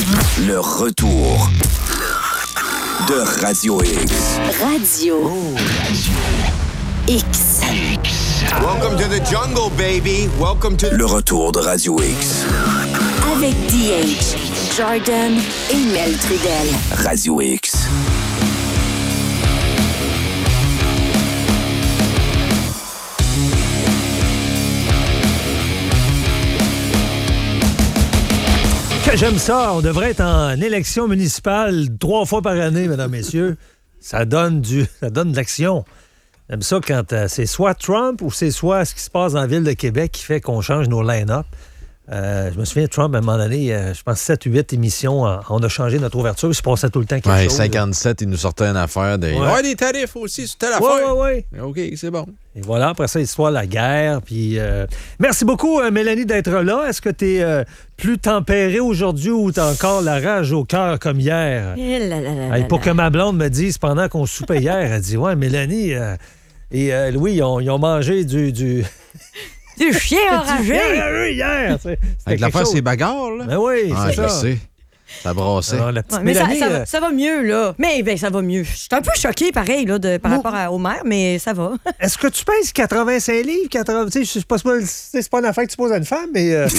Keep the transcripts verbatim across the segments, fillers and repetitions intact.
Le retour de Radio X. Radio Oh, Radio X. Welcome to the jungle, baby. Welcome to... Le retour de Radio X. Avec D H, Jordan et Mel Trudel. Radio X. Que j'aime ça. On devrait être en élection municipale trois fois par année, mesdames, messieurs. Ça donne du, ça donne de l'action. J'aime ça quand euh, c'est soit Trump ou c'est soit ce qui se passe dans la ville de Québec qui fait qu'on change nos line-up. Euh, je me souviens, Trump, à un moment donné, euh, je pense sept ou huit émissions, euh, on a changé notre ouverture, puis il se passait tout le temps quelque ouais, chose. cinquante-sept, là. Il nous sortait une affaire de... Ouais, ouais des tarifs aussi, c'était l'affaire. Oui, oui, oui. OK, c'est bon. Et voilà, après ça, l'histoire de la guerre. Puis, euh... Merci beaucoup, euh, Mélanie, d'être là. Est-ce que tu es euh, plus tempérée aujourd'hui ou tu as encore la rage au cœur comme hier? Eh là là là Hey, là pour là. que ma blonde me dise, pendant qu'on soupait hier, elle dit, ouais, Mélanie euh, et euh, Louis, ils ont, ils ont mangé du... du... Du chien enragé! enragé hier! C'est- c'était Avec quelque l'affaire, chose. c'est bagarre, là. Ben oui, Ah, c'est je ça. sais. Ça brassait. Alors, la petite Ouais, mais ça, Mélanie... ça, euh, va, ça va mieux, là. Mais ben, ça va mieux. Je suis un peu choquée, pareil, là, de, par Bon. rapport à, au maire, mais ça va. Est-ce que tu pèses quatre-vingt-cinq livres? quatre-vingts, tu sais, je sais pas, c'est pas, c'est pas une affaire que tu poses à une femme, mais... euh,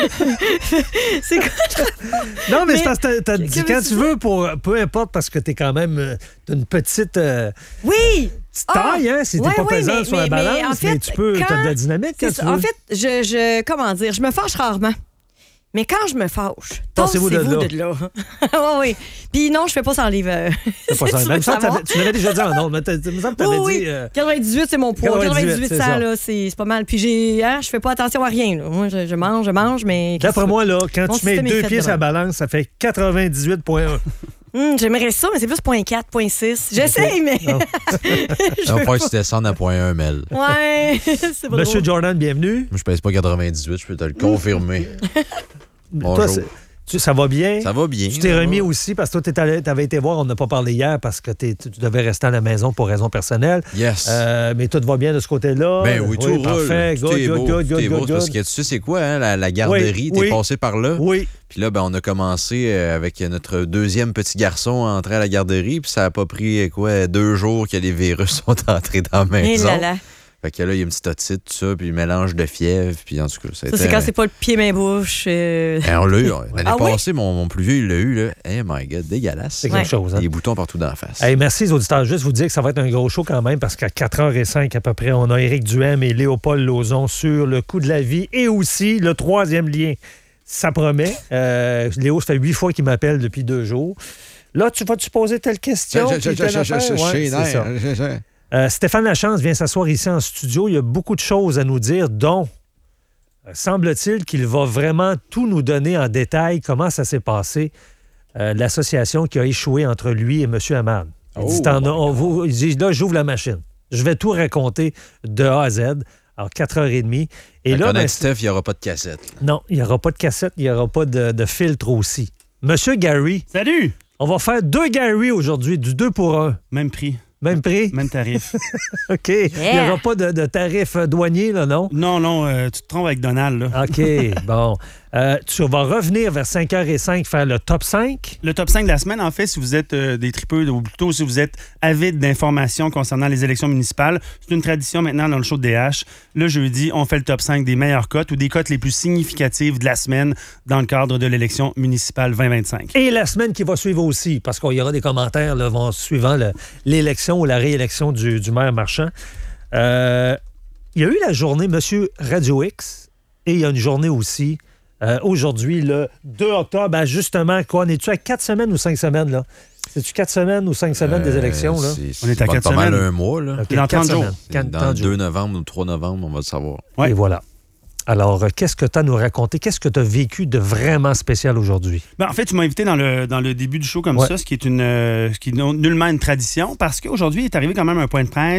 C'est quoi? Non, mais, Mais- c'est parce que t'as, t'as dit que quand veux-tu tu veux, pour, peu importe, parce que t'es quand même euh, t'as une petite, euh, Oui! petite taille, hein, si t'es ouais, pas ouais, pesante mais- sur la mais- balance, mais mais, en fait, tu peux, t'as de la quand- dynamique quand C'est tu ça. veux. En fait, je, je. Comment dire? Je me fâche rarement. Mais quand je me fâche, Tassez-vous de tassez-vous là. de là. Oui, oui. Puis non, je fais pas sans livre. euh, C'est pas si ça. tu veux Même ça, savoir. t'avais- tu l'avais déjà dit en ondes, mais t'as- il me semble que Oui, t'avais oui. dit... euh, quatre-vingt-dix-huit, c'est mon poids. quatre-vingt-dix-huit, quatre-vingt-dix-huit, c'est ça, ça. là, c'est, c'est pas mal. Puis j'ai, hein, je fais pas attention à rien. Là. Moi, je, je mange, je mange, mais. qu'est-ce D'après que moi, là, quand Mon tu mets système est deux fait pieds de sur la même. balance, ça fait quatre-vingt-dix-huit virgule un. Hum, j'aimerais ça, mais c'est plus point quatre, point six. J'essaye, mais. Non. Je On va veux faire pas. que tu descendes à point un, Mel. Ouais, c'est pas Monsieur drôle. Jordan, bienvenue. Moi, je pèse pas quatre-vingt-dix-huit, je peux te le confirmer. Bonjour. Toi, c'est- tu- ça va bien? Ça va bien. Tu t'es ça remis va. aussi parce que toi, tu avais été voir, on n'a pas parlé hier parce que t'es- tu devais rester à la maison pour raisons personnelles. Yes. Euh, mais tout va bien de ce côté-là. Ben oui, tout roule. Parfait. Tout Good, est good, beau, good, tout good, est beau. good, C'est parce good. que tu sais, c'est quoi, hein, la, la garderie? Oui, T'es oui. passé par là. Oui. Puis là, ben, on a commencé euh, avec notre deuxième petit garçon à entrer à la garderie. Puis ça a pas pris, euh, quoi, deux jours que les virus sont entrés dans la Eh maison. là là. Fait que là, il y a une petite otite, tout ça, puis le mélange de fièvre. Puis en tout cas, ça a Ça, été- c'est quand c'est pas le pied, main, bouche. euh, Eh, on l'a eu. L'année Ah oui? passée, mon, mon plus vieux, il l'a eu. Là. Eh my God, dégueulasse. C'est quelque Ouais. chose. Hein? Des boutons partout dans la face. Hey, merci les auditeurs. Juste vous dire que ça va être un gros show quand même parce qu'à quatre heures cinq à peu près, on a Éric Duhem et Léopold Lauzon sur le coût de la vie et aussi le troisième lien. Ça promet. Euh, Léo, ça fait huit fois qu'il m'appelle depuis deux jours. Là, tu vas-tu poser telle question? Je- je- puis je- telle je- je- affaire? je- Ouais, je- c'est ça. je- je- Euh, Stéphane Lachance vient s'asseoir ici en studio. Il y a beaucoup de choses à nous dire, dont euh, semble-t-il qu'il va vraiment tout nous donner en détail comment ça s'est passé, euh, l'association qui a échoué entre lui et M. Hamad. Il dit, Oh, T'en as- on vous- il dit, là, j'ouvre la machine. Je vais tout raconter de A à Z. Alors, quatre heures trente. Et Fait là, qu'en ben, avec Steph, il n'y aura pas de cassette. non, il n'y aura pas de cassette, il n'y aura pas de, de filtre aussi. Monsieur Gary, Salut! on va faire deux Gary aujourd'hui, du deux pour un. Même prix, Même prix? même tarif. OK. Il n'y aura pas de, de tarif euh, douanier, là, non? non, non, euh, tu te trompes avec Donald, là. OK, bon. Euh, tu vas revenir vers cinq heures cinq faire le top cinq. Le top cinq de la semaine, en fait, si vous êtes euh, des tripeux, ou plutôt si vous êtes avide d'informations concernant les élections municipales, c'est une tradition maintenant dans le show de D H. Le jeudi, on fait le top cinq des meilleures cotes ou des cotes les plus significatives de la semaine dans le cadre de l'élection municipale vingt vingt-cinq. Et la semaine qui va suivre aussi, parce qu'il y aura des commentaires là, vont, suivant le- l'élection ou la réélection du, du maire Marchand. Euh, il y a eu la journée Monsieur Radio X et il y a une journée aussi euh, aujourd'hui, le deux octobre, à justement, quoi, on est-tu à quatre semaines ou cinq semaines, là? C'est-tu quatre semaines ou cinq semaines des Euh, élections, là? c'est- On est à pas- quatre pas mal semaines. un mois, là. OK, dans quatre trente jours. semaines. Quatre- Dans trente le jours. deux novembre ou le trois novembre, on va le savoir. Ouais. Et voilà. Alors, euh, qu'est-ce que tu as à nous raconter? Qu'est-ce que tu as vécu de vraiment spécial aujourd'hui? Ben, en fait, tu m'as invité dans le, dans le début du show comme Ouais. ça, ce qui est une, euh, ce qui est non- nullement une tradition, parce qu'aujourd'hui est arrivé quand même un point de presse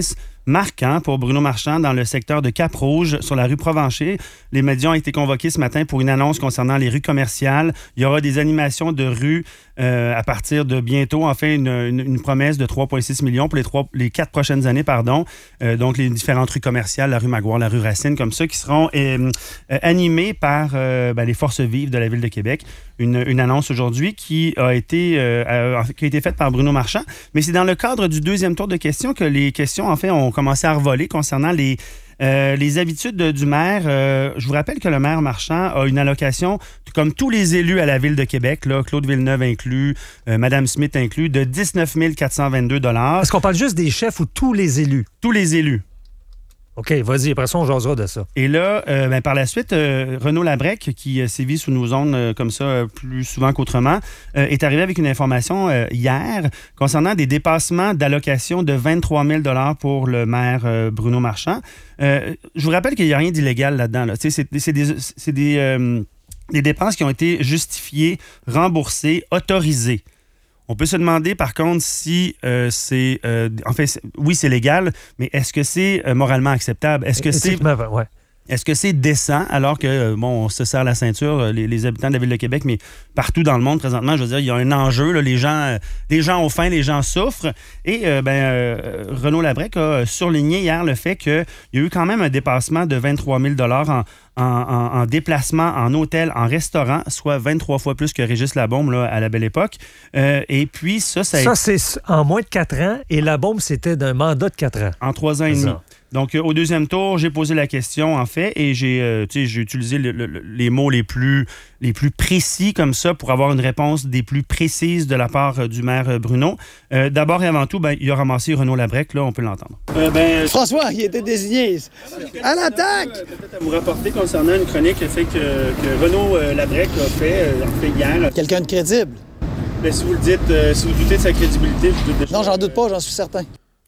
marquant pour Bruno Marchand dans le secteur de Cap-Rouge, sur la rue Provencher. Les médias ont été convoqués ce matin pour une annonce concernant les rues commerciales. Il y aura des animations de rue euh, à partir de bientôt. En fait, une, une, une promesse de trois virgule six millions pour les, trois, les quatre prochaines années. pardon. Euh, donc, les différentes rues commerciales, la rue Maguire, la rue Racine, comme ça, qui seront euh, euh, animées par euh, ben, les forces vives de la Ville de Québec. Une, une annonce aujourd'hui qui a été euh, a, qui a été faite par Bruno Marchand. Mais c'est dans le cadre du deuxième tour de questions que les questions, en fait, ont commencé à revoler concernant les, euh, les habitudes de, du maire. Euh, je vous rappelle que le maire Marchand a une allocation, comme tous les élus à la Ville de Québec, là, Claude Villeneuve inclus, euh, Mme Smith inclus, de dix-neuf mille quatre cent vingt-deux dollars. Est-ce qu'on parle juste des chefs ou tous les élus? Tous les élus. OK, vas-y, après ça, on jasera de ça. Et là, euh, ben, par la suite, euh, Renaud Labrec, qui euh, sévit sous nos zones euh, comme ça euh, plus souvent qu'autrement, euh, est arrivé avec une information euh, hier concernant des dépassements d'allocation de vingt-trois mille dollars pour le maire euh, Bruno Marchand. Euh, je vous rappelle qu'il n'y a rien d'illégal là-dedans. Là. C'est, c'est des, c'est des, euh, des dépenses qui ont été justifiées, remboursées, autorisées. On peut se demander, par contre, si euh, c'est... Euh, en fait, c'est, oui, c'est légal, mais est-ce que c'est euh, moralement acceptable? Est-ce que c'est... Ouais. Est-ce que c'est décent alors que, bon, on se serre la ceinture, les, les habitants de la Ville de Québec, mais partout dans le monde présentement, je veux dire, il y a un enjeu, là, les gens, les gens ont faim, les gens souffrent. Et euh, ben, euh, Renaud Labrec a souligné hier le fait qu'il y a eu quand même un dépassement de vingt-trois mille dollars en, en, en, en déplacement, en hôtel, en restaurant, soit vingt-trois fois plus que Régis Labaume là, à la Belle Époque. Euh, et puis ça, ça a Ça, été... c'est en moins de quatre ans, et Labaume, c'était d'un mandat de quatre ans. En trois ans et demi. Ça. Donc, euh, au deuxième tour, j'ai posé la question, en fait, et j'ai, euh, tu sais, j'ai utilisé le, le, les mots les plus, les plus précis comme ça pour avoir une réponse des plus précises de la part euh, du maire euh, Bruno. Euh, d'abord et avant tout, ben, il a ramassé Renaud Labrec, là, on peut l'entendre. Euh, ben, François, il était désigné. À l'attaque! Euh, peut-être à vous rapporter concernant une chronique fait que, que Renaud euh, Labrec a fait, euh, en fait hier. Quelqu'un de crédible. Ben, si vous le dites, euh, si vous doutez de sa crédibilité, je doute de... Non, j'en doute pas, j'en suis certain.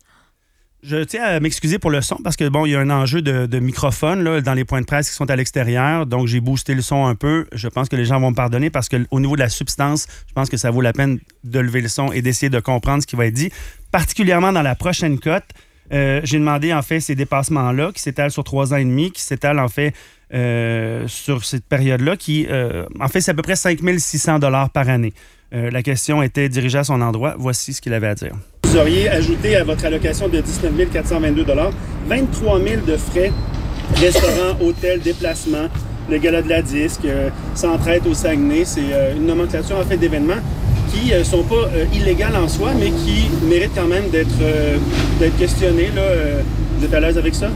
Je tiens à m'excuser pour le son parce que, bon, il y a un enjeu de, de microphone là, dans les points de presse qui sont à l'extérieur. Donc, j'ai boosté le son un peu. Je pense que les gens vont me pardonner parce qu'au niveau de la substance, je pense que ça vaut la peine de lever le son et d'essayer de comprendre ce qui va être dit. Particulièrement dans la prochaine cote, euh, j'ai demandé, en fait, ces dépassements-là qui s'étalent sur trois ans et demi, qui s'étalent, en fait, euh, sur cette période-là, qui, euh, en fait, c'est à peu près cinq mille six cents dollars par année. Euh, la question était dirigée à son endroit. Voici ce qu'il avait à dire. Vous auriez ajouté à votre allocation de dix-neuf mille quatre cent vingt-deux dollars vingt-trois mille de frais, restaurant, hôtel, déplacement, le gala de la disque, euh, Centraide au Saguenay. C'est euh, une nomenclature en fait d'événements qui ne euh, sont pas euh, illégales en soi, mais qui méritent quand même d'être, euh, d'être questionnés. Là, euh, vous êtes à l'aise avec ça?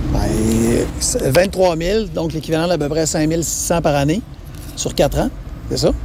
Ben, vingt-trois mille, donc l'équivalent d'à peu près cinq mille six cents par année sur quatre ans, c'est ça?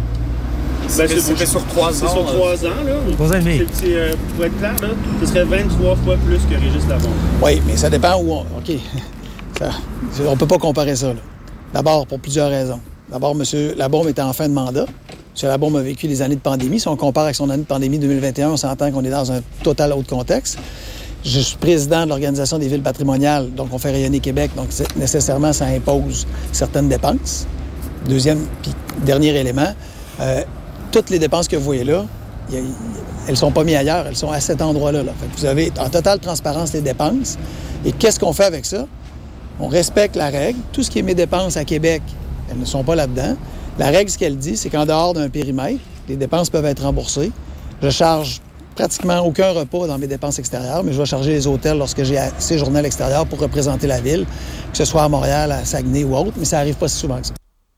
Ben, c'est, c'est sur trois ans. C'est sur trois ans, là. Trois ans et demi. C'est, c'est, euh, pour être clair, là, ce serait vingt-trois fois plus que Régis Labaume. Oui, mais ça dépend où on... OK. Ça, on ne peut pas comparer ça, là. D'abord, pour plusieurs raisons. D'abord, M. Labaume était en fin de mandat. M. Labaume a vécu les années de pandémie. Si on compare avec son année de pandémie deux mille vingt et un, on s'entend qu'on est dans un total autre contexte. Je suis président de l'Organisation des villes patrimoniales, donc on fait rayonner Québec, donc nécessairement, ça impose certaines dépenses. Deuxième, puis dernier élément, euh, toutes les dépenses que vous voyez là, y a, y, elles ne sont pas mises ailleurs, elles sont à cet endroit-là. Là. Fait que vous avez en totale transparence les dépenses. Et qu'est-ce qu'on fait avec ça? On respecte la règle. Tout ce qui est mes dépenses à Québec, elles ne sont pas là-dedans. La règle, ce qu'elle dit, c'est qu'en dehors d'un périmètre, les dépenses peuvent être remboursées. Je charge pratiquement aucun repas dans mes dépenses extérieures, mais je vais charger les hôtels lorsque j'ai séjourné à l'extérieur pour représenter la ville, que ce soit à Montréal, à Saguenay ou autre, mais ça n'arrive pas si souvent que ça.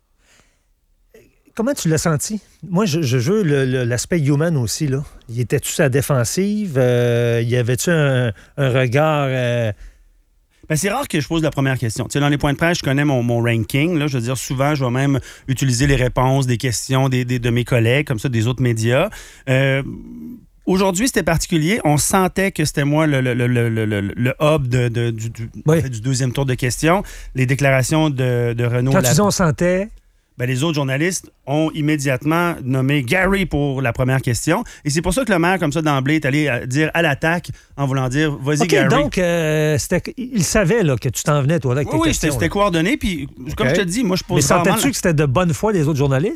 Comment tu l'as senti? Moi, je, je joue le, le, l'aspect human aussi, là. Y était-tu sa défensive? Euh, y avait-tu un, un regard... Euh... Ben, c'est rare que je pose la première question. Tu sais, dans les points de presse, je connais mon, mon ranking. Là, je veux dire, souvent, je vais même utiliser les réponses des questions des, des, de mes collègues, comme ça, des autres médias. Euh, Aujourd'hui, c'était particulier. On sentait que c'était moi le, le, le, le, le, le hub de, de, du, du, oui. en fait, du deuxième tour de questions. Les déclarations de, de Renaud... Quand tu dis on sentait... Ben, les autres journalistes ont immédiatement nommé Gary pour la première question. Et c'est pour ça que le maire, comme ça, d'emblée, est allé dire à l'attaque en voulant dire « Vas-y, okay, Gary ». Donc, euh, c'était, il savait là, que tu t'en venais, toi, là, avec oui, tes oui, questions. C'était, c'était coordonné. Puis, okay. Comme je te dis, moi, je pose Mais rarement... sentais-tu que c'était de bonne foi des autres journalistes?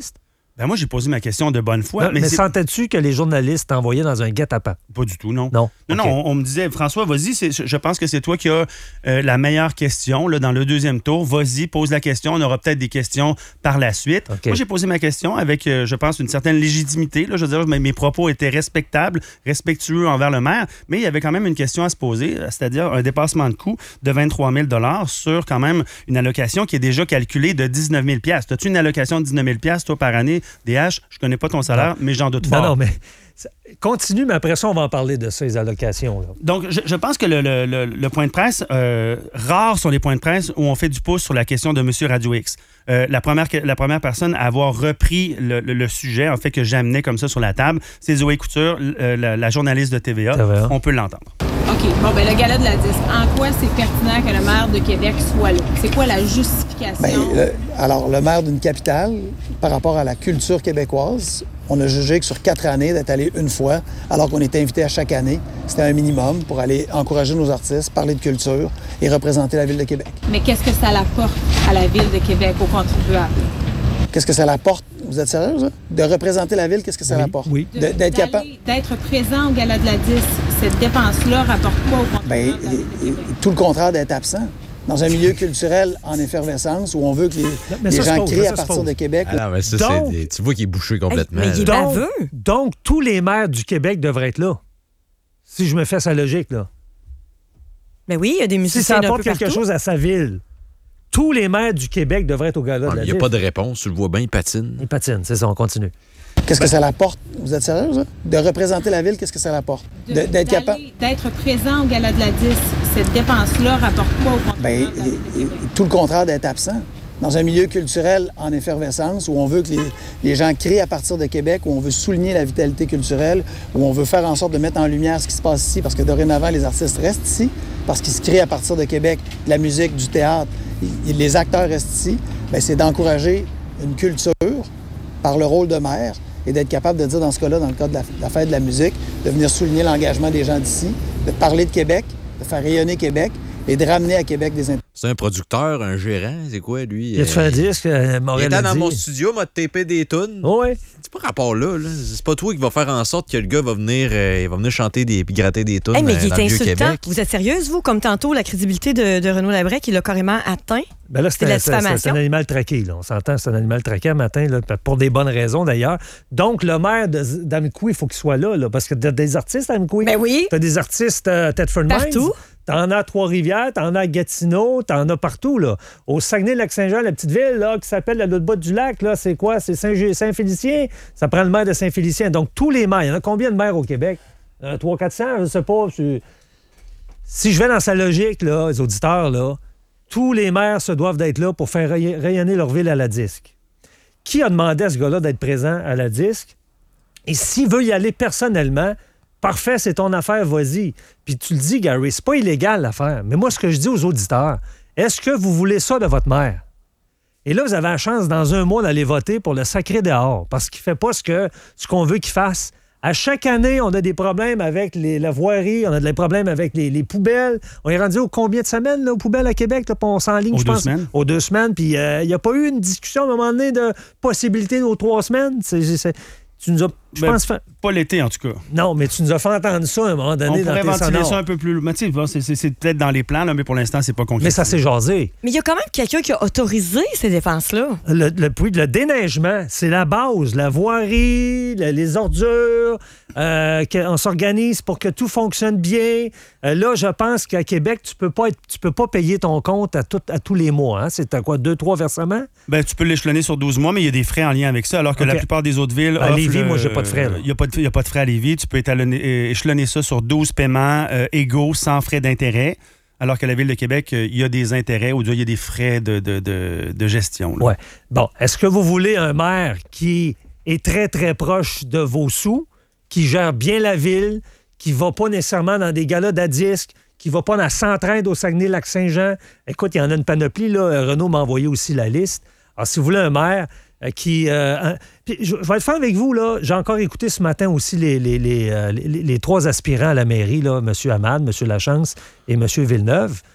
Ben moi, j'ai posé ma question de bonne foi. Non, mais mais mais sentais-tu que les journalistes t'envoyaient dans un guet-apens? Pas du tout, non. Non. Non, OK. non, on, on me disait, François, vas-y, c'est, je pense que c'est toi qui as euh, la meilleure question là, dans le deuxième tour. Vas-y, pose la question. On aura peut-être des questions par la suite. OK. Moi, j'ai posé ma question avec, euh, je pense, une certaine légitimité. Là. Je veux dire, mes, mes propos étaient respectables, respectueux envers le maire, mais il y avait quand même une question à se poser, c'est-à-dire un dépassement de coût de vingt-trois mille sur quand même une allocation qui est déjà calculée de dix-neuf mille. As-tu une allocation de dix-neuf mille toi, par année, D H? Je connais pas ton salaire, Non. mais j'en doute fort. Non, non, mais ça- continue, mais après ça, on va en parler de ces allocations. Là. Donc, je, je pense que le, le- le- le point de presse, euh, rares sont les points de presse où on fait du pouce sur la question de M. Radio X. Euh, la, première, la première personne à avoir repris le, le- le sujet, en fait, que j'amenais comme ça sur la table, c'est Zoé Couture, euh, la, la journaliste de T V A. T V A. On peut l'entendre. OK. Bon, ben le gala de la disque, en quoi c'est pertinent que le maire de Québec soit là? C'est quoi la justification? Bien, le- alors, le maire d'une capitale, par rapport à la culture québécoise, on a jugé que sur quatre années, d'être allé une fois, alors qu'on était invité à chaque année, c'était un minimum pour aller encourager nos artistes, parler de culture et représenter la Ville de Québec. Mais qu'est-ce que ça apporte à la Ville de Québec, aux contribuables? Qu'est-ce que ça l'apporte? Vous êtes sérieuse? Hein? De représenter la Ville, qu'est-ce que ça l'apporte? oui. De- De- D'être d'aller- capable... D'être présent au gala de la disque, cette dépense-là rapporte quoi aux Bien, contribuables? et- et tout le contraire d'être absent. Dans un milieu culturel en effervescence où on veut que les, mais les ça se gens pose, crient ça à se partir pose. de Québec. Ah non, mais ça, Donc- c'est des- tu vois qu'il est bouché complètement. mais il est là. Donc, baveux. donc, tous les maires du Québec devraient être là. Si je me fais sa logique, là. Mais oui, il y a des Si musiciens ça d'un apporte peu quelque partout. chose à sa ville, tous les maires du Québec devraient être au gala Ah, de la Il n'y a disque. pas de réponse, tu le vois bien, il patine. Il patine, c'est ça, on continue. Qu'est-ce que ça l'apporte? Vous êtes sérieuse? Hein? De représenter la Ville, qu'est-ce que ça l'apporte? De- De- D'être d'aller- capable... D'être présent au gala de la disque, cette dépense-là rapporte quoi aux Bien, contribuables? et- et tout le contraire d'être absent. Dans un milieu culturel en effervescence où on veut que les, les gens crient à partir de Québec, où on veut souligner la vitalité culturelle, où on veut faire en sorte de mettre en lumière ce qui se passe ici, parce que dorénavant, les artistes restent ici, parce qu'ils se crient à partir de Québec, de la musique, du théâtre, et les acteurs restent ici, bien, c'est d'encourager une culture par le rôle de maire et d'être capable de dire dans ce cas-là, dans le cas de la, de la fête de la musique, de venir souligner l'engagement des gens d'ici, de parler de Québec, de faire rayonner Québec et de ramener à Québec des intérêts. C'est un producteur, un gérant, c'est quoi, lui? Il a-tu fait un disque, euh, Il Morel était a dans dit? mon studio, m'a tapé des tunes. Oh, oui. C'est pas rapport là, là. C'est pas toi qui va faire en sorte que le gars va venir, euh, il va venir chanter des, puis gratter des tunes Hey, mais euh, il dans est le vieux insultant. Québec. Vous êtes sérieuse, vous? Comme tantôt, la crédibilité de, de Renaud Labrec, il l'a carrément atteint. Ben là, C'est de la c'est, c'est- c'est diffamation. un animal traqué. Là. On s'entend, c'est un animal traqué un matin, là, pour des bonnes raisons d'ailleurs. Donc, le maire de, d'Amqui, il faut qu'il soit là, là, parce que t'as des artistes à Amqui. Ben oui. T'as des artistes euh, Thetford Mines. Partout. T'en as à Trois-Rivières, t'en as à Gatineau, t'en as partout. Là. Au Saguenay-Lac-Saint-Jean, la petite ville là, qui s'appelle la l'autre bout du lac, là, c'est quoi? C'est Saint- Saint-Félicien. Ça prend le maire de Saint-Félicien. Donc, tous les maires. Il y en a combien de maires au Québec? Euh, trois cents quatre cents, je ne sais pas. C'est- Si je vais dans sa logique, là, les auditeurs, là, tous les maires se doivent d'être là pour faire ray- rayonner leur ville à la disque. Qui a demandé à ce gars-là d'être présent à la disque? Et s'il veut y aller personnellement, parfait, c'est ton affaire, vas-y. Puis tu le dis, Gary, c'est pas illégal l'affaire. Mais moi, ce que je dis aux auditeurs, est-ce que vous voulez ça de votre maire? Et là, vous avez la chance, dans un mois, d'aller voter pour le sacré dehors, parce qu'il fait pas ce, que, ce qu'on veut qu'il fasse. À chaque année, on a des problèmes avec les, la voirie, on a des problèmes avec les, les poubelles. On est rendu aux combien de semaines, là, aux poubelles à Québec? Là, puis on s'enligne, Aux je deux pense. semaines. Aux deux semaines. Puis il euh, n'y a pas eu une discussion à un moment donné de possibilité aux trois semaines. C'est, c'est- c'est- tu nous as, je Ben, pense, fait- Pas l'été, en tout cas. non, mais tu nous as fait entendre ça à un moment donné On dans pourrait tes ventiler sonores. ça un peu plus. Mais tu sais, bon, c'est, c'est- c'est peut-être dans les plans, là, mais pour l'instant, c'est pas concret. Mais ça s'est jasé. Mais il y a quand même quelqu'un qui a autorisé ces dépenses-là. Le, le, puis le déneigement, c'est la base. La voirie, le- les ordures, euh, que- on s'organise pour que tout fonctionne bien. Euh, là, je pense qu'à Québec, tu peux pas être, tu peux pas payer ton compte à, tout- à tous les mois. Hein? C'est à quoi, deux, trois versements? Ben, tu peux l'échelonner sur douze mois, mais il y a des frais en lien avec ça, alors que OK. la plupart des autres villes. À offrent Lévis, le- moi, j'ai pas de frais, là. Il n'y a, pas de- il y a pas de frais à Lévis. Tu peux étalonner- euh, échelonner ça sur douze paiements euh, égaux sans frais d'intérêt, alors que la Ville de Québec, euh, il y a des intérêts ou il y a des frais de, de, de, de gestion. là. Ouais. Bon, est-ce que vous voulez un maire qui est très, très proche de vos sous, qui gère bien la ville, qui va pas nécessairement dans des galas à disques, qui va pas dans Centraide au Saguenay-Lac-Saint-Jean? Écoute, il y en a une panoplie, là. Renaud m'a envoyé aussi la liste. Alors, si vous voulez un maire euh, qui... euh, un- puis je, je vais être franc avec vous, là. J'ai encore écouté ce matin aussi les, les, les, euh, les- les trois aspirants à la mairie, là, M. Hamad, M. Lachance et M. Villeneuve.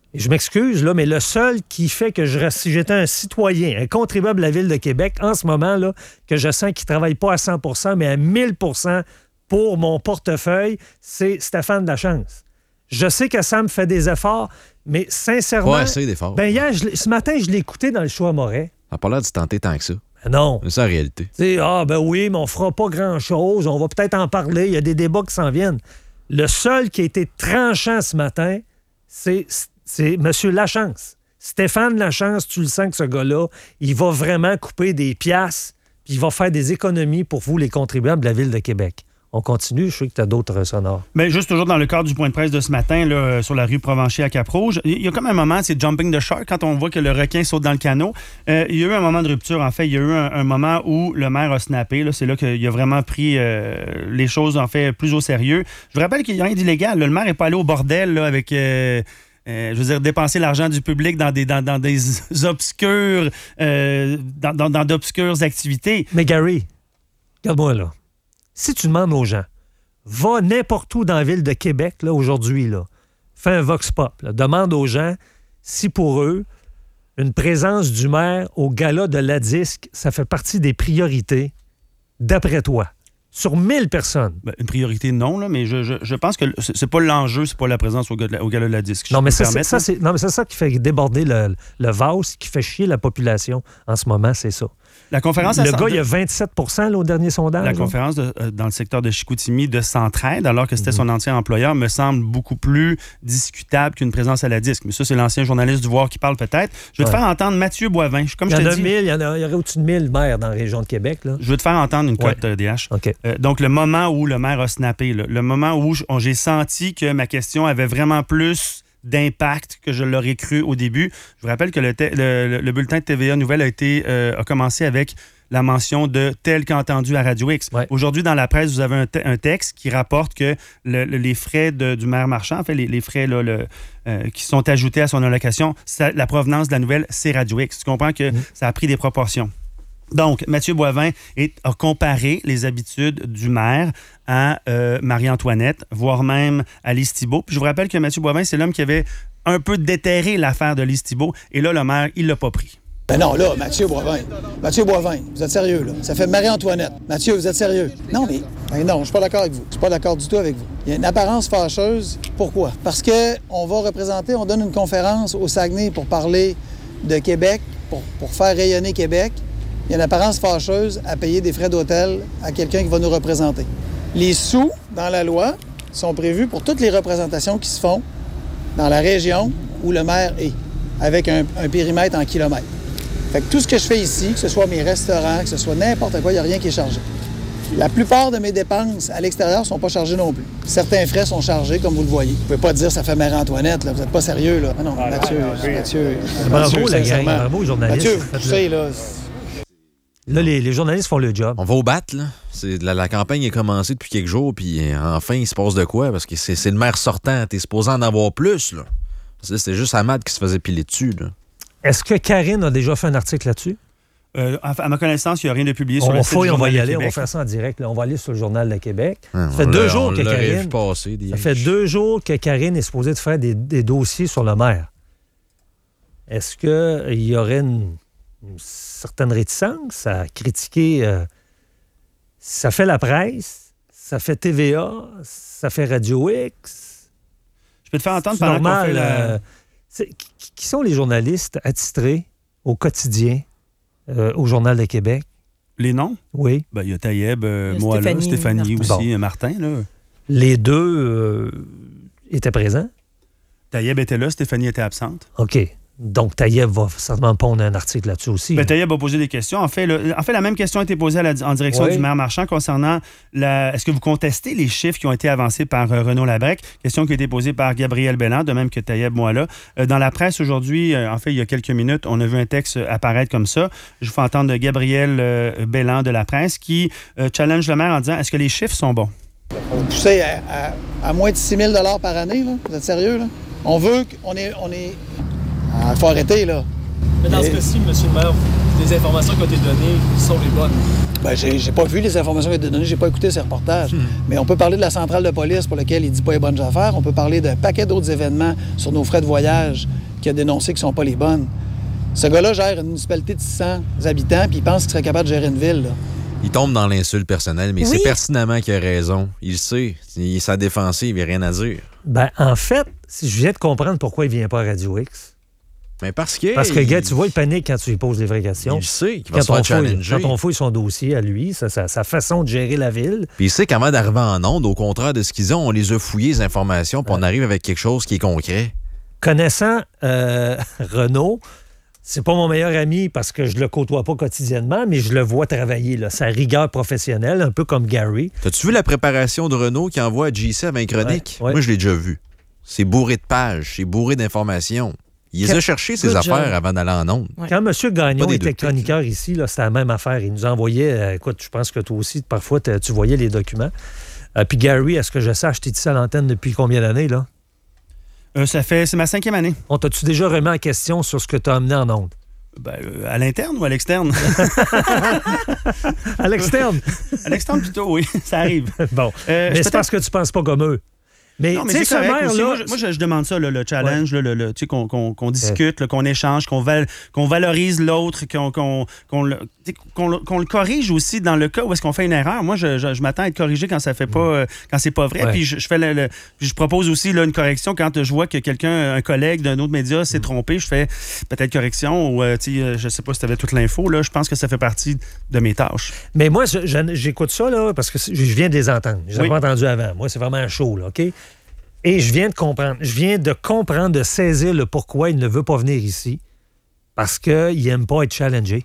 Et je m'excuse, là, mais le seul qui fait que je reste, si j'étais un citoyen, un contribuable de la Ville de Québec, en ce moment, là, que je sens qu'il ne travaille pas à cent pour cent, mais à mille pour cent pour mon portefeuille, c'est Stéphane Lachance. Je sais que Sam fait des efforts, mais sincèrement... Pas assez d'efforts. Ben hier, je, ce matin, je l'ai écouté dans le show à Moret. Ça n'a pas l'air de se tenter tant que ça. Ben non. C'est ça, la réalité. T'sais, ah, ben oui, mais on fera pas grand-chose. On va peut-être en parler. Il y a des débats qui s'en viennent. Le seul qui a été tranchant ce matin, c'est, c'est M. Lachance. Stéphane Lachance, tu le sens que ce gars-là, il va vraiment couper des piastres, puis il va faire des économies pour vous, les contribuables de la Ville de Québec. On continue, je sais que tu as d'autres sonores. Bien, juste toujours dans le cadre du point de presse de ce matin, là, sur la rue Provencher à Cap-Rouge, il y a comme un moment, c'est jumping the shark, quand on voit que le requin saute dans le canot. Euh, il y a eu un moment de rupture, en fait. Il y a eu un, un moment où le maire a snappé. Là, c'est là qu'il a vraiment pris euh, les choses, en fait, plus au sérieux. Je vous rappelle qu'il n'y a rien d'illégal. Là. Le maire n'est pas allé au bordel là, avec... Euh, Euh, je veux dire, dépenser l'argent du public dans des, dans, dans des obscures... Euh, dans, dans, dans d'obscures activités. Mais Gary, regarde-moi là. Si tu demandes aux gens, va n'importe où dans la Ville de Québec, là, aujourd'hui, là, fais un vox pop, là, demande aux gens si pour eux, une présence du maire au gala de la disque, ça fait partie des priorités, d'après toi. Sur mille personnes. Ben, une priorité, non, là, mais je, je, je pense que c'est, c'est pas l'enjeu, c'est pas la présence au, au gala de la disque. Non, mais c'est ça, ça, c'est, non, mais c'est ça qui fait déborder le, le vase, qui fait chier la population en ce moment, c'est ça. La conférence le à gars, cent... il y a vingt-sept pour cent là, au dernier sondage. La là. conférence de, euh, dans le secteur de Chicoutimi de Centraide, alors que c'était mm-hmm. son ancien employeur, me semble beaucoup plus discutable qu'une présence à la disque. Mais ça, c'est l'ancien journaliste du Voir qui parle peut-être. Je vais ouais. te faire entendre Mathieu Boivin. Comme il y je en te a dis, mille, il y en a, il y aurait au-dessus de mille maires dans la région de Québec. Là. Je vais te faire entendre une cote ouais. euh, D H. Okay. Euh, donc, le moment où le maire a snappé, là, le moment où j'ai senti que ma question avait vraiment plus d'impact que je l'aurais cru au début. Je vous rappelle que le, te- le, le bulletin de T V A Nouvelle a, été, euh, a commencé avec la mention de « tel qu'entendu à Radio X ouais. ». Aujourd'hui, dans la presse, vous avez un, te- un texte qui rapporte que le, le, les frais de, du maire Marchand, en fait, les, les frais là, le, euh, qui sont ajoutés à son allocation, ça, la provenance de la nouvelle, c'est Radio X. Tu comprends que mmh. ça a pris des proportions. Donc, Mathieu Boivin est, a comparé les habitudes du maire à euh, Marie-Antoinette, voire même à Lise Thibault. Puis je vous rappelle que Mathieu Boivin, c'est l'homme qui avait un peu déterré l'affaire de Lise Thibault. Et là, le maire, il l'a pas pris. Ben non, là, Mathieu Boivin. Mathieu Boivin, vous êtes sérieux, là? Ça fait Marie-Antoinette. Mathieu, vous êtes sérieux? Non, mais ben non, je suis pas d'accord avec vous. Je suis pas d'accord du tout avec vous. Il y a une apparence fâcheuse. Pourquoi? Parce qu'on va représenter, on donne une conférence au Saguenay pour parler de Québec, pour, pour faire rayonner Québec. Il y a une apparence fâcheuse à payer des frais d'hôtel à quelqu'un qui va nous représenter. Les sous, dans la loi, sont prévus pour toutes les représentations qui se font dans la région où le maire est, avec un, un périmètre en kilomètres. Fait que tout ce que je fais ici, que ce soit mes restaurants, que ce soit n'importe quoi, il n'y a rien qui est chargé. La plupart de mes dépenses à l'extérieur ne sont pas chargées non plus. Certains frais sont chargés, comme vous le voyez. Vous ne pouvez pas dire ça fait Marie-Antoinette, là. Vous n'êtes pas sérieux, là. Ah non, ah, Mathieu, ah, oui. Mathieu, bravo, Mathieu, la gang, bravo, journaliste. Mathieu, tu sais, là... Là, les, les journalistes font le job. On va au bat, là. C'est, la, la campagne est commencée depuis quelques jours, puis enfin, il se passe de quoi? Parce que c'est, c'est le maire sortant. T'es supposé en avoir plus, là. Parce que là, c'était juste Ahmad qui se faisait piler dessus, là. Est-ce que Karine a déjà fait un article là-dessus? Euh, à, à ma connaissance, il n'y a rien de publié on sur le site fouille, du on va y aller, Québec. on va faire ça en direct. Là. On va aller sur le Journal de Québec. Ah, ça fait deux jours que Karine... Vu passer, ça fait deux jours que Karine est supposée de faire des, des dossiers sur le maire. Est-ce qu'il y aurait une, une certaine réticence à critiquer... Euh, ça fait la presse, ça fait T V A, ça fait Radio X. Je peux te faire entendre c'est pendant normal, qu'on fait la... euh, c'est, qui sont les journalistes attitrés au quotidien euh, au Journal de Québec? Les noms? Oui. Ben, il y a Taïeb, euh, il y a moi Stéphanie, là, Stéphanie Martin. aussi, Bon. Martin. Là. Les deux euh, étaient présents? Taïeb était là, Stéphanie était absente. OK. Donc, Taïeb va certainement pondre un article là-dessus aussi. Ben, Taïeb a posé des questions. En fait, le, en fait, la même question a été posée à la, en direction oui. du maire Marchand concernant la, est-ce que vous contestez les chiffres qui ont été avancés par euh, Renaud Labrec? Question qui a été posée par Gabriel Belland, de même que Taïeb Moala. Euh, dans la presse aujourd'hui, euh, en fait, il y a quelques minutes, on a vu un texte apparaître comme ça. Je vous fais entendre de Gabriel euh, Belland de la presse qui euh, challenge le maire en disant, est-ce que les chiffres sont bons? Vous poussez à, à, à moins de six mille dollars par année, là? Vous êtes sérieux, là? On veut qu'on est... On est... Ah, il faut arrêter, là. Mais dans Et... ce cas-ci, M. le maire, les informations qui ont été données sont les bonnes. Ben, j'ai, j'ai pas vu les informations qui ont été données, j'ai pas écouté ces reportages. Hmm. Mais on peut parler de la centrale de police pour laquelle il dit pas les bonnes affaires. On peut parler d'un paquet d'autres événements sur nos frais de voyage qui a dénoncé qu'ils ne sont pas les bonnes. Ce gars-là gère une municipalité de six cents habitants, puis il pense qu'il serait capable de gérer une ville, là. Il tombe dans l'insulte personnelle, mais Oui. c'est pertinemment qu'il a raison. Il le sait. Il est sa défensive, il n'y a rien à dire. Ben, en fait, si je viens de comprendre pourquoi il vient pas à Radio X. Mais parce que... Parce que, il... gars, tu vois, il panique quand tu lui poses les vraies questions. Il le sait qu'il va Quand se faire on, fouille, challenger. quand on fouille son dossier à lui, sa, sa, sa façon de gérer la ville. Puis il sait qu'avant d'arriver en onde, au contraire de ce qu'ils ont, on les a fouillés, les informations, puis on arrive avec quelque chose qui est concret. Connaissant euh, Renaud, c'est pas mon meilleur ami parce que je le côtoie pas quotidiennement, mais je le vois travailler, là, sa rigueur professionnelle, un peu comme Gary. T'as-tu vu la préparation de Renaud qui envoie à J C avec chronique? Ouais, ouais. Moi, je l'ai déjà vu. C'est bourré de pages, c'est bourré d'informations. Il les a cherchées, ses Good affaires, job. avant d'aller en onde. Ouais. Quand M. Gagnon Pas des était doutes. chroniqueur ici, là, c'était la même affaire. Il nous envoyait, euh, écoute, je pense que toi aussi, parfois, t'as- tu voyais les documents. Euh, puis Gary, à ce que je sache, t'es ici à l'antenne depuis combien d'années, là? Euh, ça fait... C'est ma cinquième année. On t'a-tu déjà remis en question sur ce que tu as amené en onde? Ben, euh, à l'interne ou à l'externe? À l'externe? À l'externe plutôt, oui. Ça arrive. Bon. Euh, mais je c'est peux parce que tu penses pas comme eux. Mais, Non, mais tu sais, c'est ce correct aussi. maire-là... Moi, je, moi, je- je demande ça, là, le challenge, là, le, le- tu sais, qu'on, qu'on, qu'on discute, là, qu'on échange, qu'on, val- qu'on valorise l'autre, qu'on, qu'on, qu'on, le, tu sais, qu'on le- qu'on le corrige aussi dans le cas où est-ce qu'on fait une erreur. Moi, je, je- je m'attends à être corrigé quand ça fait pas, euh, quand c'est pas vrai. Ouais. Puis je, je fais le- le- puis je propose aussi là, une correction quand je vois que quelqu'un, un collègue d'un autre média s'est trompé. Je fais peut-être correction ou, euh, tu sais, euh, je sais pas si tu avais toute l'info. Là, je pense que ça fait partie de mes tâches. Mais moi, je- je- j'écoute ça, là, parce que je viens de les entendre. Je les ai Oui. pas entendus avant. Moi, c'est vraiment chaud, là, OK? Et je viens de comprendre. Je viens de comprendre, de saisir le pourquoi il ne veut pas venir ici. Parce qu'il n'aime pas être challengé.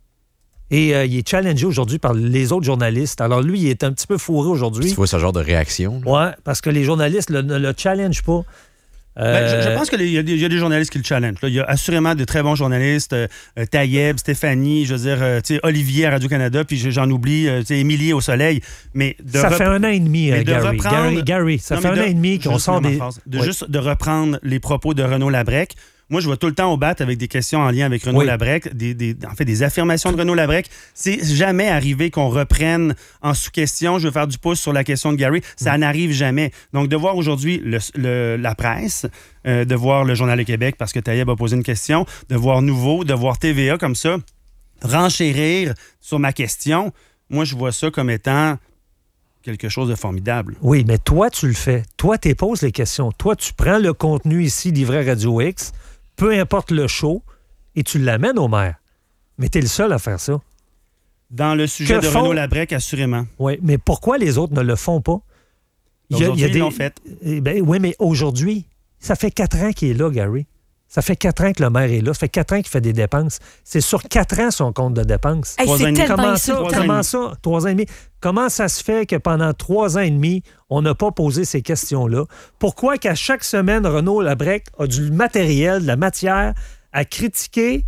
Et euh, il est challengé aujourd'hui par les autres journalistes. Alors lui, il est un petit peu fourré aujourd'hui. Tu vois ce genre de réaction? là? Ouais, parce que les journalistes le- ne le challengent pas. Ben, je, je Euh, pense qu'il y, a des- il y a des journalistes qui le challenge. là. Il y a assurément de très bons journalistes. Euh, euh, Taïeb, Stéphanie, je veux dire, euh, tu sais, Olivier à Radio-Canada, puis je- j'en oublie, euh, tu sais, Émilie au Soleil. Mais de ça rep- fait un an et demi, mais euh, de Gary. reprendre- Gary, Gary, ça Non, fait mais un de- an et demi qu'on juste sort ma des... phrase. De Oui. juste de reprendre les propos de Renaud Labrec. Moi, je vais tout le temps au bat avec des questions en lien avec Renaud Oui. Labrec, des, des- en fait, des affirmations de Renaud Labrec. C'est jamais arrivé qu'on reprenne en sous-question, je veux faire du pouce sur la question de Gary. Ça Mm. n'arrive jamais. Donc, de voir aujourd'hui le- le- la presse, euh, de voir le Journal de Québec parce que Taïeb a posé une question, de voir Nouveau, de voir T V A comme ça, renchérir sur ma question, moi, je vois ça comme étant quelque chose de formidable. Oui, mais toi, tu le fais. Toi, tu poses les questions. Toi, tu prends le contenu ici livré à Radio X, peu importe le show, et tu l'amènes au maire. Mais tu es le seul à faire ça. Dans le sujet Que de font- Renaud Labrec, assurément. Oui, mais pourquoi les autres ne le font pas? Aujourd'hui, ils l'ont fait. Eh ben, oui, mais aujourd'hui, ça fait quatre ans qu'il est là, Gary. Ça fait quatre ans que le maire est là. Ça fait quatre ans qu'il fait des dépenses. C'est sur quatre ans son compte de dépenses. Hey, Trois c'est ans et demi. tellement Comment ça? insultant. Comment ça? Trois ans et demi. Comment ça se fait que pendant trois ans et demi, on n'a pas posé ces questions-là? Pourquoi qu'à chaque semaine, Renaud Labrec a du matériel, de la matière à critiquer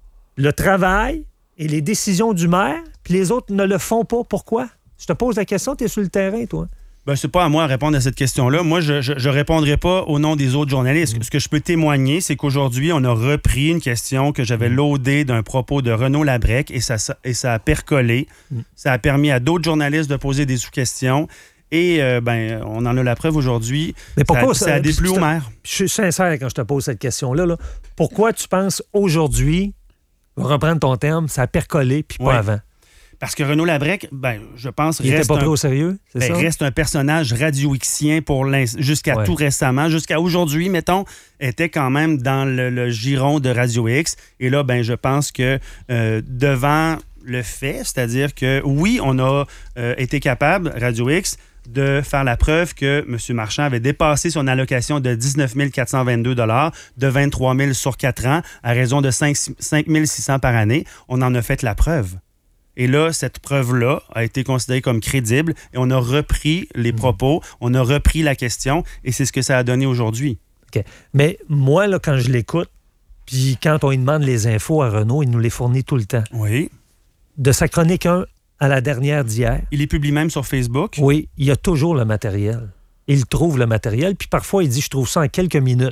le travail et les décisions du maire, puis les autres ne le font pas? Pourquoi? Je te pose la question, tu es sur le terrain, toi. Ben, c'est pas à moi à répondre à cette question-là. Moi, je ne répondrai pas au nom des autres journalistes. Mm. Ce que je peux témoigner, c'est qu'aujourd'hui, on a repris une question que j'avais loadée d'un propos de Renaud Labrec et ça, ça- et ça a percolé. Mm. Ça a permis à d'autres journalistes de poser des sous-questions. Et euh, ben, on en a la preuve aujourd'hui. Mais pourquoi ça, ça a déplu puis au je te- maire? Je suis sincère quand je te pose cette question-là. là. Pourquoi tu penses aujourd'hui, je vais reprendre ton terme, ça a percolé puis pas Ouais. avant? Parce que Renaud Labrec, ben, je pense, Il n'était reste pas un, pris au sérieux, c'est ben, ça? reste un personnage radio-xien pour l'ins- jusqu'à Ouais. tout récemment, jusqu'à aujourd'hui, mettons, était quand même dans le, le giron de Radio X. Et là, ben, je pense que euh, devant le fait, c'est-à-dire que oui, on a euh, été capable, Radio X, de faire la preuve que M. Marchand avait dépassé son allocation de dix-neuf mille quatre cent vingt-deux dollars, de vingt-trois mille sur quatre ans, à raison de cinq mille six cents par année. On en a fait la preuve. Et là, cette preuve-là a été considérée comme crédible et on a repris les propos, on a repris la question et c'est ce que ça a donné aujourd'hui. OK. Mais moi, là, quand je l'écoute, puis quand on lui demande les infos à Renaud, il nous les fournit tout le temps. Oui. De sa chronique un à la dernière d'hier, Il les publie même sur Facebook. oui, il y a toujours le matériel. Il trouve le matériel, puis parfois, il dit « je trouve ça en quelques minutes ».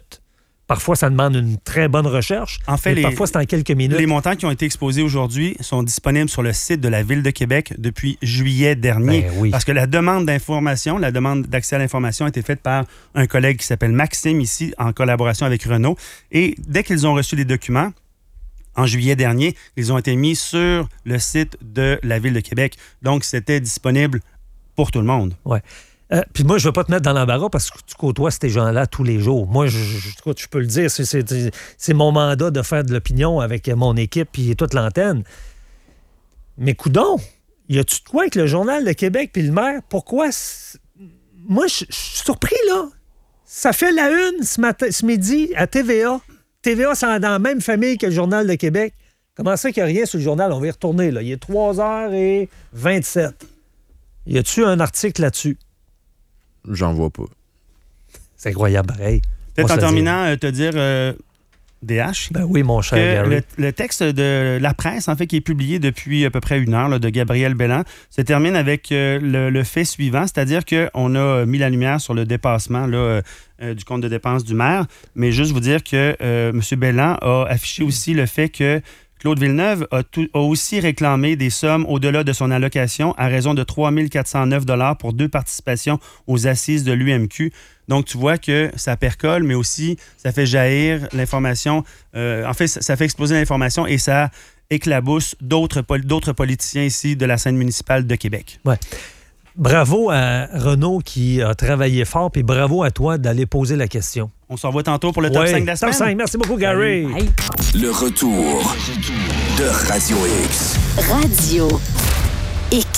Parfois, ça demande une très bonne recherche. En fait, les, parfois, c'est en quelques minutes. Les montants qui ont été exposés aujourd'hui sont disponibles sur le site de la Ville de Québec depuis juillet dernier. Ben oui. Parce que la demande d'information, la demande d'accès à l'information a été faite par un collègue qui s'appelle Maxime, ici, en collaboration avec Renault. Et dès qu'ils ont reçu les documents, en juillet dernier, ils ont été mis sur le site de la Ville de Québec. Donc, c'était disponible pour tout le monde. Ouais. Euh, Puis moi, je ne veux pas te mettre dans l'embarras parce que tu côtoies ces gens-là tous les jours. Moi, je, je, je peux le dire, c'est, c'est, c'est mon mandat de faire de l'opinion avec mon équipe et toute l'antenne. Mais coudonc, y a-tu de quoi avec le Journal de Québec puis le maire? Pourquoi? C'est... Moi, je, je suis surpris, là. Ça fait la une ce, matin, ce midi à T V A. T V A, c'est dans la même famille que le Journal de Québec. Comment ça qu'il n'y a rien sur le journal? On va y retourner, là. Il est trois heures vingt-sept. Y a-tu un article là-dessus? J'en vois pas. C'est incroyable, pareil. Peut-être en terminant, euh, te dire, euh, D H. Ben oui, mon cher Gary. Le, le texte de la presse, en fait, qui est publié depuis à peu près une heure, là, de Gabriel Belland, se termine avec euh, le, le fait suivant, c'est-à-dire qu'on a mis la lumière sur le dépassement là, euh, du compte de dépenses du maire, mais juste vous dire que euh, M. Belland a affiché aussi le fait que Claude Villeneuve a, tout, a aussi réclamé des sommes au-delà de son allocation à raison de trois mille quatre cent neuf dollars pour deux participations aux assises de l'U M Q. Donc, tu vois que ça percole, mais aussi ça fait jaillir l'information. Euh, en fait, ça, ça fait exploser l'information et ça éclabousse d'autres, d'autres politiciens ici de la scène municipale de Québec. Ouais. Bravo à Renaud qui a travaillé fort, puis bravo à toi d'aller poser la question. On se revoit tantôt pour le top ouais, cinq de la semaine. Top cinq. Merci beaucoup, Gary. Hey. Le retour de Radio X. Radio X.